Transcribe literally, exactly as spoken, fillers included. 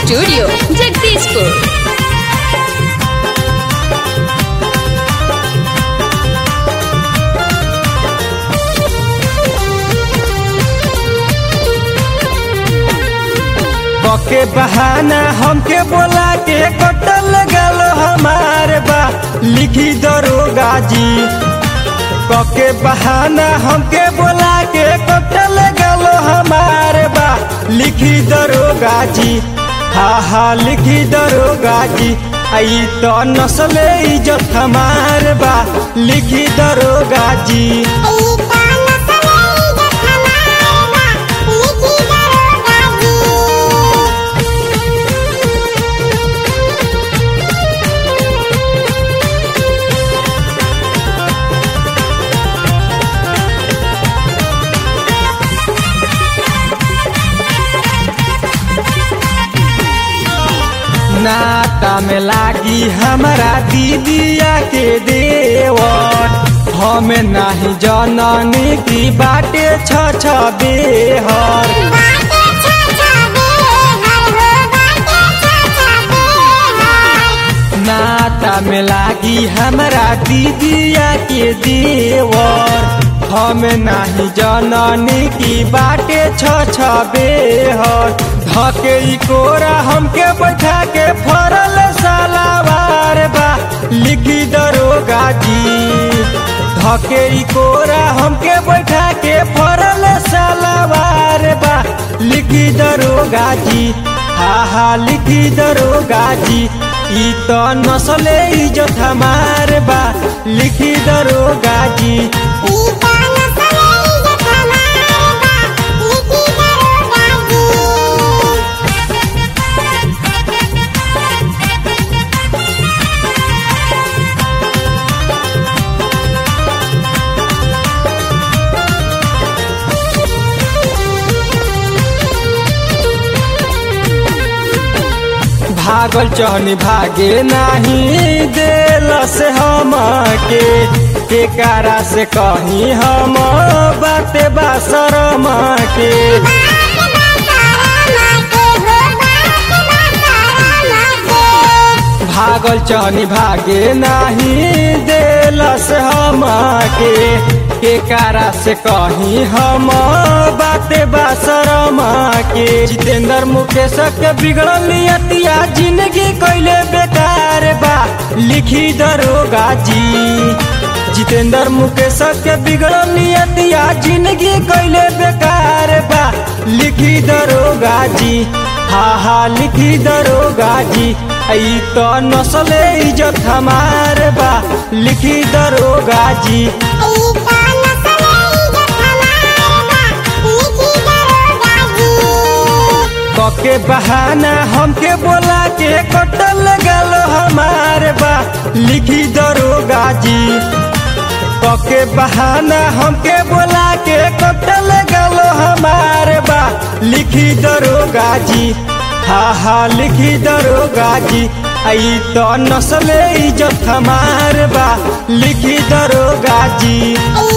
Studio Jagdishpur. के बहाना हमके बोला के कटल गलो हमार बा लिखी दरोगा जी। के बहाना हमके बोला के कटल गलो हमार बा लिखी दरोगा जी। हा हा लिखी दरोगा जी। आई तो नस्ल इज्जत हमार बा लिखी दरोगा जी। नाता में लागी हमारा दीदिया के देवर हमें नहीं जननी की बाटे छ छ बेहर। नाता में लागी हमारा दीदिया के देवर हमें नहीं जननी की बाटे छ छ बेहर। धके कोरा हमके बैठा के फरल सालावार बा लिखी दरोगा जी। धके कोरा हमके बैठा के फरल सालावार बा लिखी दरोगा जी। हा हा लिखी दरोगा जी। ई तो नस्ल इज्जत हमार बा लिखी दरोगा जी। भागल चहनी भागे नहीं देल से हम के केकारा से कहीं हम बाते बासरम के। भागल चहनी भागे नहीं देल से हम के केकारा से कहीं हम बाते बासरम के। जितेंद्र मुकेश के बिगड़ल नियतिया जिंदगी कैले बेकार बा लिखी दरोगा जी। जितेंद्र मुकेश के बिगड़ल नियतिया जिंदगी कैले बेकार बा लिखी दरोगा जी। हा हा लिखी दरोगा जी। आई तो नस्ल इज्जत हमार बा लिखी दरोगा जी। के बहाना हमके बोला के कटल गलो हमार बा लिखी दरोगा जी। के बहाना हमके बोला के कटल गलो हमार बा लिखी दरोगा जी। हा हा लिखी दरोगा जी। आई तो नस्ल इज्जत हमार बा लिखी दरोगा जी।